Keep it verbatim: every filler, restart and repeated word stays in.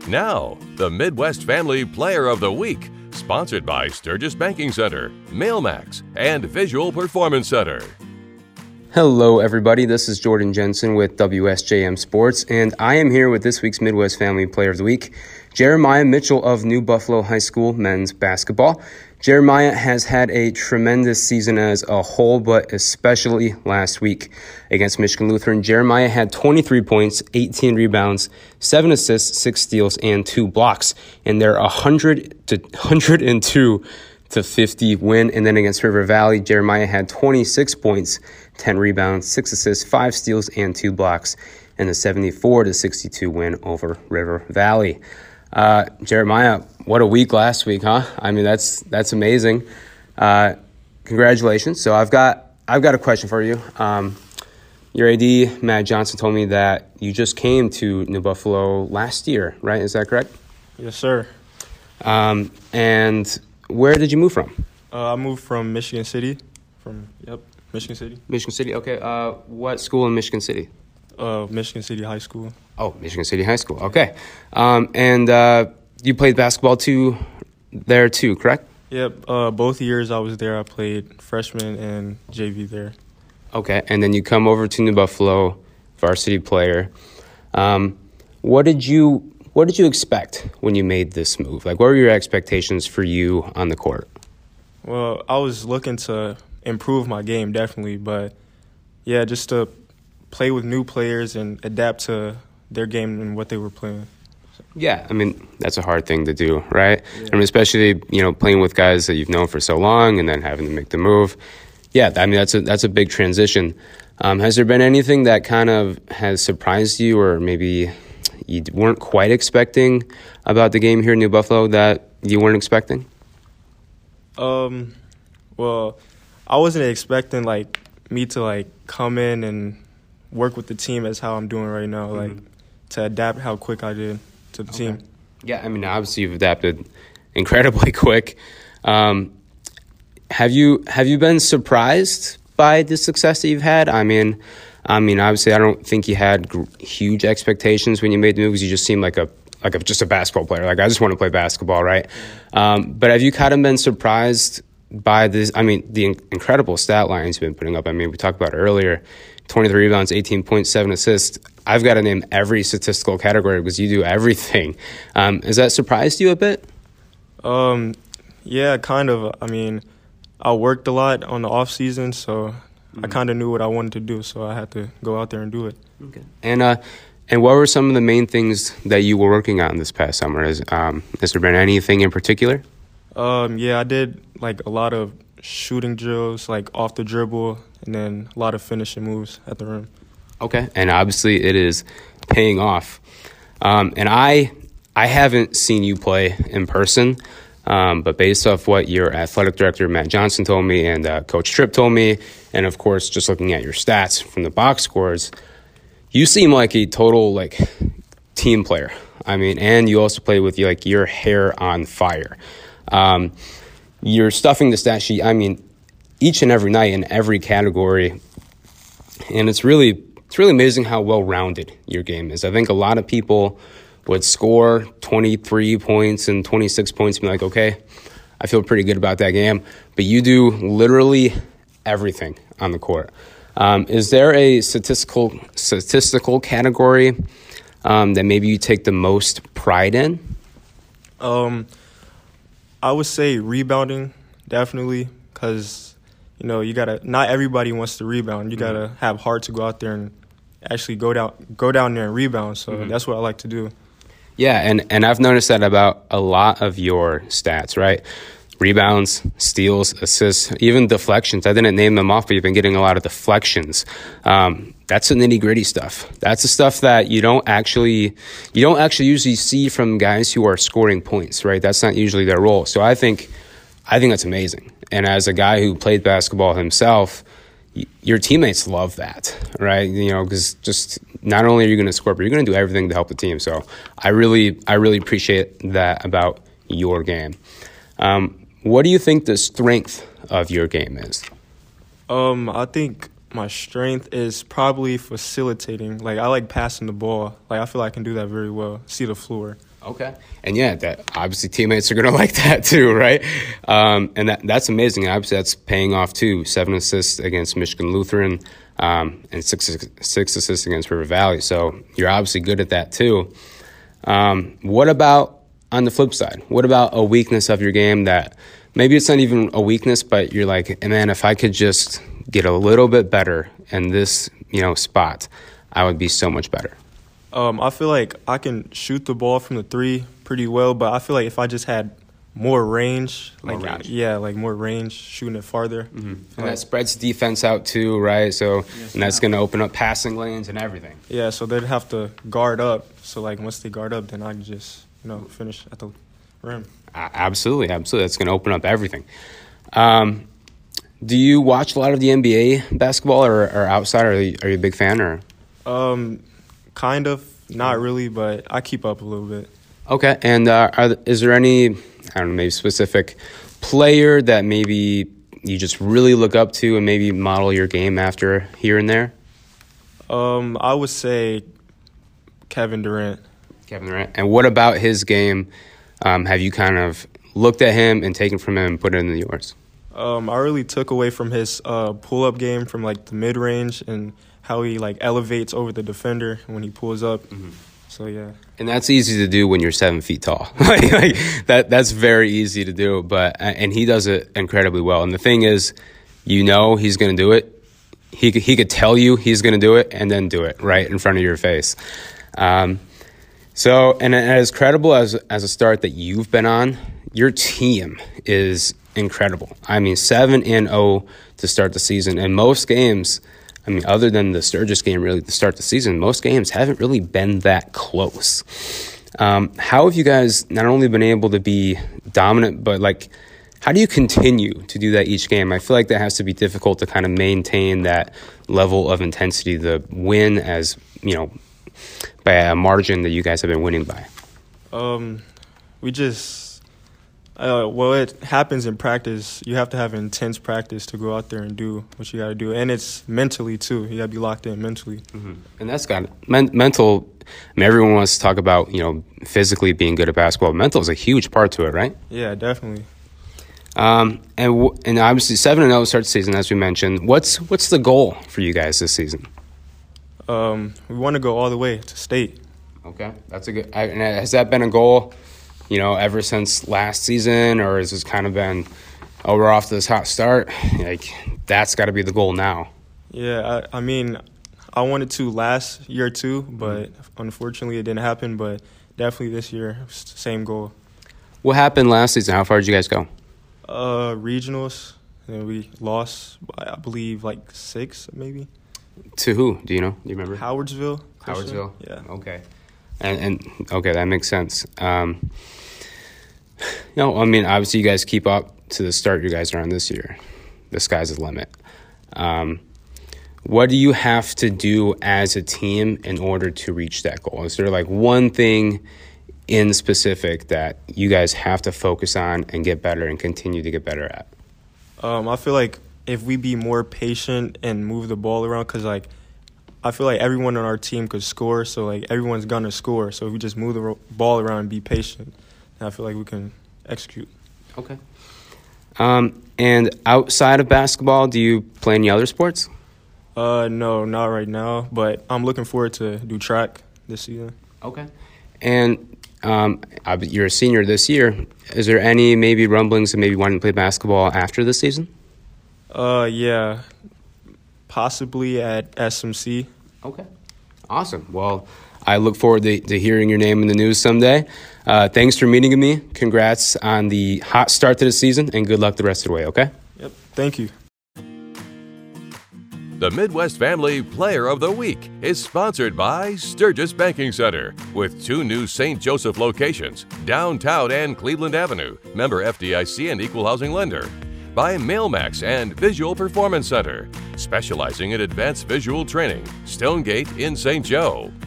Now, the Midwest Family Player of the Week, sponsored by Sturgis Banking Center, MailMax, and Visual Performance Center. Hello, everybody. This is Jordan Jensen with W S J M Sports, and I am here with this week's Midwest Family Player of the Week, Jeremiah Mitchell of New Buffalo High School men's basketball. Jeremiah has had a tremendous season as a whole, but especially last week against Michigan Lutheran. Jeremiah had twenty-three points, eighteen rebounds, seven assists, six steals, and two blocks. And they're one hundred to one hundred two to fifty win. And then against River Valley, Jeremiah had twenty-six points, ten rebounds, six assists, five steals, and two blocks, and a seventy-four to sixty-two win over River Valley. Uh, Jeremiah, what a week last week, huh? I mean, that's that's amazing. Uh, congratulations. So I've got I've got a question for you. Um, your A D, Matt Johnson, told me that you just came to New Buffalo last year, right? Is that correct? Yes, sir. Um, and where did you move from? Uh, I moved from Michigan City. From yep, Michigan City. Michigan City. Okay. Uh, what school in Michigan City? Uh, Michigan City High School. Oh, Michigan City High School. Okay. Um, and uh, you played basketball too there too, correct? Yep. Uh, both years I was there, I played freshman and J V there. Okay. And then you come over to New Buffalo, varsity player. Um, what did you What did you expect when you made this move? Like, what were your expectations for you on the court? Well, I was looking to improve my game, definitely, but yeah, just to play with new players and adapt to their game and what they were playing. Yeah, I mean, that's a hard thing to do, right? Yeah. I mean, especially, you know, playing with guys that you've known for so long and then having to make the move. Yeah, I mean, that's a that's a big transition. Um, has there been anything that kind of has surprised you or maybe you weren't quite expecting about the game here in New Buffalo that you weren't expecting? Um, well, I wasn't expecting, like, me to, like, come in and work with the team as how I'm doing right now, like, mm-hmm. to adapt how quick I did to the okay. team. Yeah, I mean, obviously you've adapted incredibly quick. Um, have you have you been surprised by the success that you've had? I mean, I mean, obviously, I don't think you had gr- huge expectations when you made the move because you just seemed like a like a, just a basketball player. Like, I just want to play basketball, right? Mm-hmm. Um, but have you kind of been surprised by this? I mean, the in- incredible stat lines you've been putting up. I mean, we talked about it earlier. twenty-three rebounds, eighteen point seven assists. I've got to name every statistical category because you do everything. Um, has that surprised you a bit? Um, yeah, kind of. I mean, I worked a lot on the off season, so mm-hmm. I kind of knew what I wanted to do, so I had to go out there and do it. Okay. And uh, and what were some of the main things that you were working on this past summer? Has um, has there been anything in particular? Um, yeah, I did like a lot of shooting drills, like off the dribble, and then a lot of finishing moves at the rim. Okay, and obviously it is paying off. Um, and I I haven't seen you play in person, um, but based off what your athletic director, Matt Johnson, told me and uh, Coach Tripp told me, and of course just looking at your stats from the box scores, you seem like a total like team player. I mean, and you also play with like your hair on fire. Um, you're stuffing the stat sheet, I mean, each and every night in every category, and it's really it's really amazing how well-rounded your game is. I think a lot of people would score twenty-three points and twenty-six points and be like, okay, I feel pretty good about that game, but you do literally everything on the court. Um, is there a statistical statistical category um, that maybe you take the most pride in? Um, I would say rebounding, definitely, because you know, you gotta. Not everybody wants to rebound. You gotta mm-hmm. have heart to go out there and actually go down, go down there and rebound. So mm-hmm. that's what I like to do. Yeah, and and I've noticed that about a lot of your stats, right? Rebounds, steals, assists, even deflections. I didn't name them off, but you've been getting a lot of deflections. Um, that's the nitty gritty stuff. That's the stuff that you don't actually you don't actually usually see from guys who are scoring points, right? That's not usually their role. So I think I think that's amazing. And as a guy who played basketball himself, y- your teammates love that, right? You know, because just not only are you going to score, but you're going to do everything to help the team. So I really, I really appreciate that about your game. Um, what do you think the strength of your game is? Um, I think My strength is probably facilitating. Like, I like passing the ball. Like, I feel like I can do that very well. See the floor. Okay. And yeah, that obviously teammates are going to like that too, right? Um, and that that's amazing. Obviously, that's paying off too. Seven assists against Michigan Lutheran um, and six six assists against River Valley. So you're obviously good at that too. Um, what about on the flip side? What about a weakness of your game that maybe it's not even a weakness, but you're like, man, if I could just get a little bit better in this, you know, spot, I would be so much better. Um, I feel like I can shoot the ball from the three pretty well, but I feel like if I just had more range, More like range. yeah, like more range, shooting it farther. Mm-hmm. And Like- that spreads defense out too, right? So, Yes, and that's ma'am. going to open up passing lanes and everything. Yeah, so they'd have to guard up. So like once they guard up, then I can just you know finish at the rim. Uh, absolutely, absolutely. That's going to open up everything. Um, do you watch a lot of the N B A basketball, or, or outside? Or are you, are you a big fan? Or Um, kind of, not really, but I keep up a little bit. okay, and uh, are, th- is there any, I don't know, maybe specific player that maybe you just really look up to and maybe model your game after here and there? Um, I would say Kevin Durant. Kevin Durant. And what about his game? Um, have you kind of looked at him and taken from him and put it into yours? Um, I really took away from his uh, pull-up game from like the mid-range and how he like elevates over the defender when he pulls up. Mm-hmm. So yeah, And that's easy to do when you're seven feet tall. like, like, that that's very easy to do. But and he does it incredibly well. And the thing is, you know he's going to do it. He could, he could tell you he's going to do it and then do it right in front of your face. Um, so and as credible as as a start that you've been on, your team is incredible. I mean, seven and zero to start the season, and most games. I mean, other than the Sturgis game, really, to start the season, most games haven't really been that close. Um, how have you guys not only been able to be dominant, but, like, how do you continue to do that each game? I feel like that has to be difficult to kind of maintain that level of intensity, the win as, you know, by a margin that you guys have been winning by. um, we just uh, well, it happens in practice. You have to have intense practice to go out there and do what you got to do, and it's mentally too. You got to be locked in mentally. Mm-hmm. And that's got men- mental. I mean, everyone wants to talk about, you know, physically being good at basketball. Mental is a huge part to it, right? Yeah, definitely. Um, and w- and obviously seven and zero to start the season, as we mentioned. What's what's the goal for you guys this season? Um, we want to go all the way to state. Okay, that's a good. I, and has that been a goal, you know, ever since last season, or has this kind of been, oh, we're off to this hot start? Like, that's got to be the goal now. Yeah, I, I mean, I wanted to last year too, but unfortunately it didn't happen. But definitely this year, s- same goal. What happened last season? How far did you guys go? Uh, regionals, and we lost by I believe like six maybe. To who? Do you know? Do you remember? Howardsville. Christian? Howardsville. Yeah. Okay. And and okay, that makes sense. Um, no, I mean, obviously you guys keep up to the start you guys are on this year. The sky's the limit. Um, what do you have to do as a team in order to reach that goal? Is there like one thing in specific that you guys have to focus on and get better and continue to get better at? Um, I feel like if we be more patient and move the ball around, because like I feel like everyone on our team could score, so like everyone's gonna score. So if we just move the ro- ball around and be patient, I feel like we can execute. Okay. Um, and outside of basketball, do you play any other sports? Uh, no, not right now, but I'm looking forward to do track this season. Okay. And um, ob- you're a senior this year. Is there any maybe rumblings of maybe wanting to play basketball after this season? Uh, yeah, possibly at S M C. Okay. Awesome. Well, I look forward to, to hearing your name in the news someday. Uh, thanks for meeting with me. Congrats on the hot start to the season, and good luck the rest of the way, okay? Yep, thank you. The Midwest Family Player of the Week is sponsored by Sturgis Banking Center, with two new Saint Joseph locations, downtown and Cleveland Avenue, member F D I C and equal housing lender. By Mailmax and Visual Performance Center, specializing in advanced visual training, Stonegate in Saint Joe.